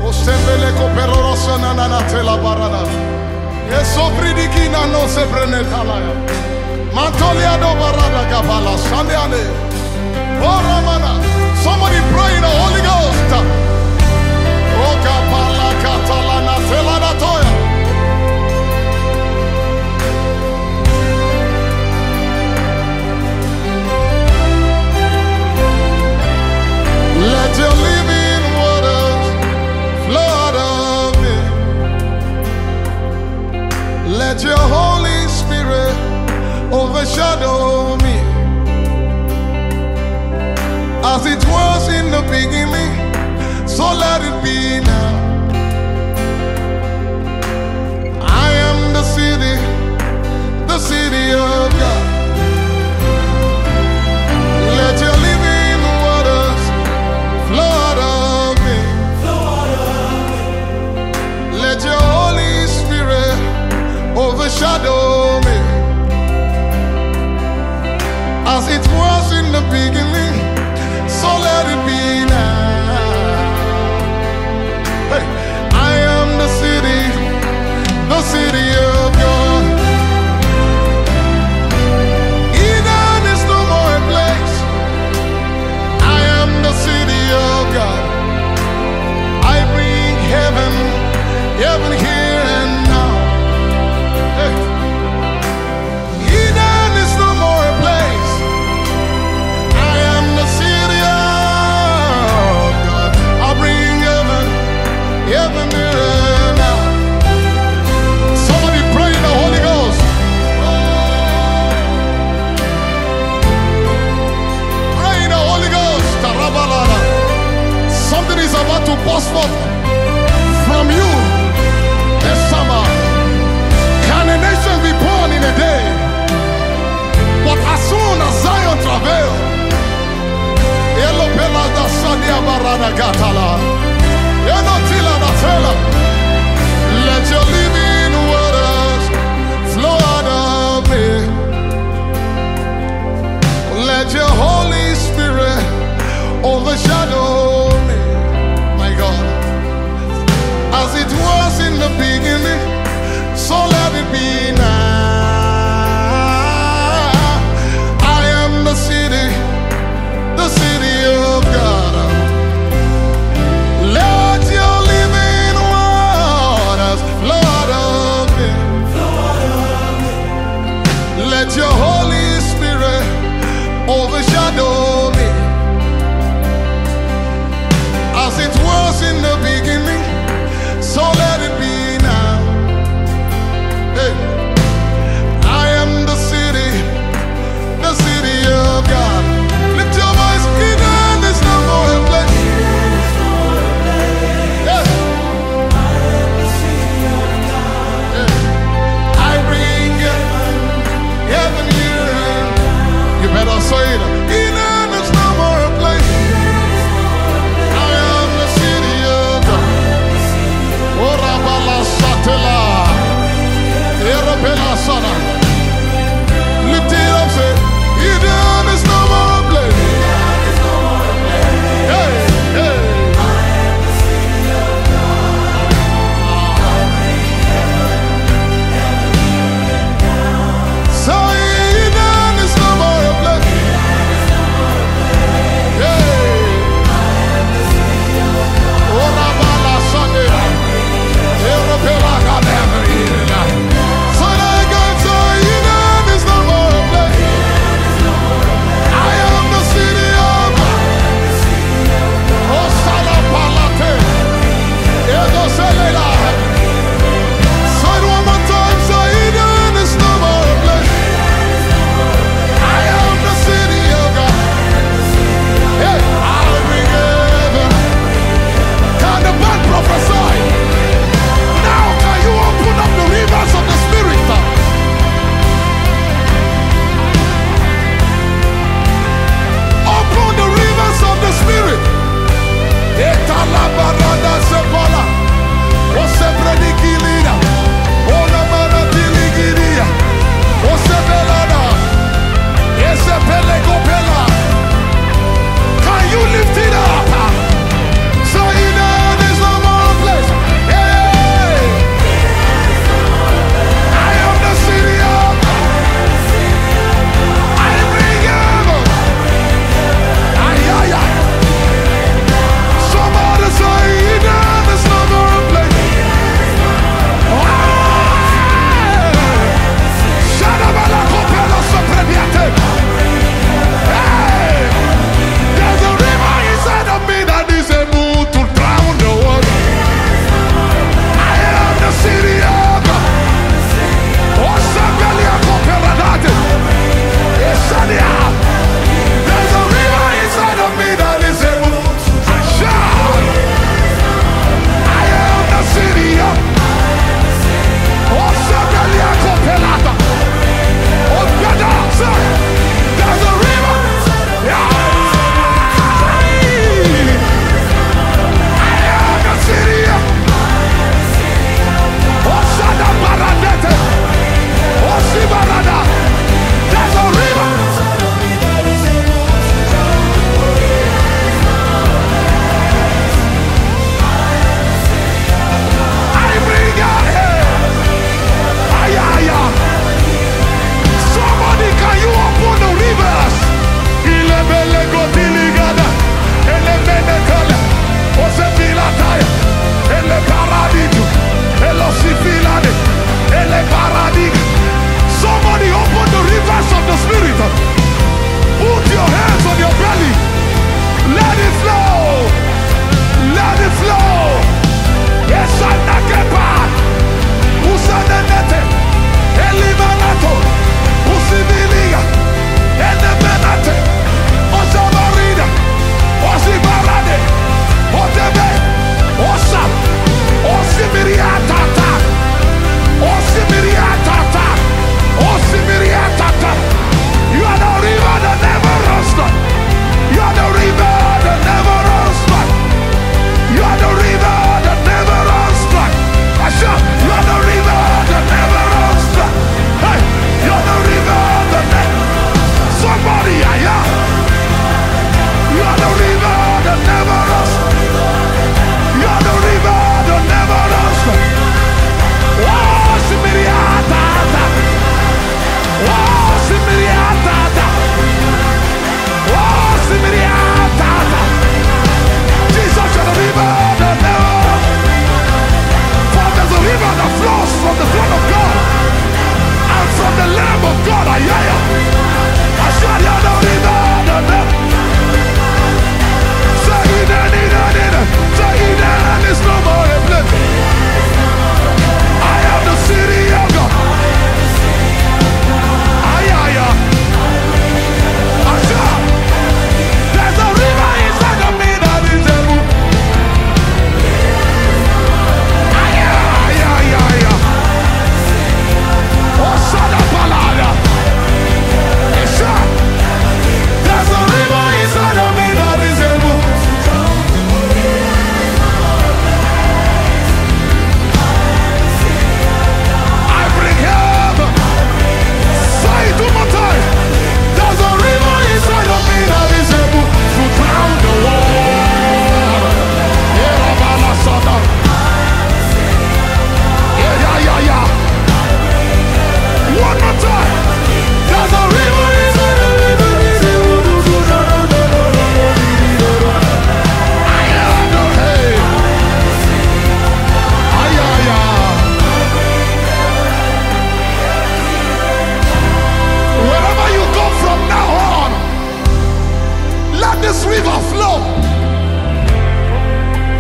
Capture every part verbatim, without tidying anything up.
Osembele koperoro sonana na tela barada. Esofridikina no sebrene talaya. Mantolia do barada gabala sandeane. Oh Ramana, somebody pray in the Holy Ghost. Oh gabala katalana telana toya. Let your living waters flow out of me. Let your Holy Spirit overshadow me. As it was in the beginning, so let it be now. I am the city, the city of God. Let your living waters flow out of me. Let your Holy Spirit overshadow me. As it was in the beginning, so let it be now. Hey, I am the city, the city of God. Eden is no more a place. I am the city of God. I bring heaven, heaven here and now. Hey. Eden is no more a place. I am the city of God. I bring heaven, heaven here and now. Somebody pray in the Holy Ghost. Pray in the Holy Ghost. Tarabalala. Something is about to burst forth from you this summer. Can a nation be born in a day? But as soon as Zion travail, Elo Pela da Sadia Barada Gatala, Eno Tila da Tela, let your living waters flow out of me. Let your Holy Spirit overshadow me, my God. As it was in the beginning, so let it be now. I am the city, the city of God. Let your living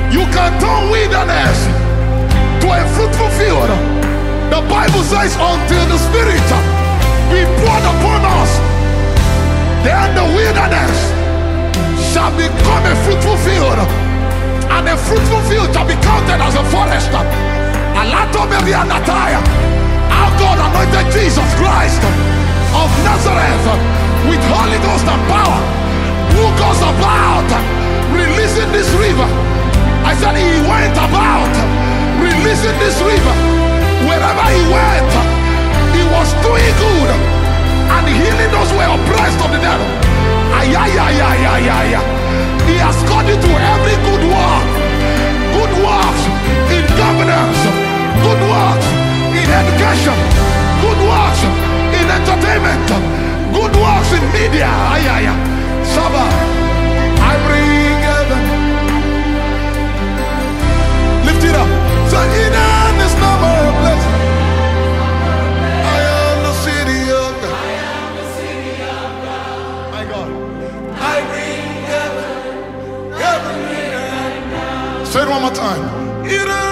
You can turn wilderness to a fruitful field. The Bible says, until the Spirit be poured upon us, then the wilderness shall become a fruitful field, and a fruitful field shall be counted as a forest. Our God anointed Jesus Christ of Nazareth with Holy Ghost and power, who goes about releasing this river. I said he went about releasing this river. Wherever he went, he was doing good and healing those who were oppressed of the devil. Ay, ay, ay, ay, ay, ay, ay. He has called you to every good work. Good works in governance, good works in education, good works in entertainment, good works in media. Ay, ay, ay. Saba, I bring heaven. Lift it up. Say, Eden is no more a place. I am the city of God. I am the city of God. My God. I bring heaven, heaven and earth. Say it one more time. Eden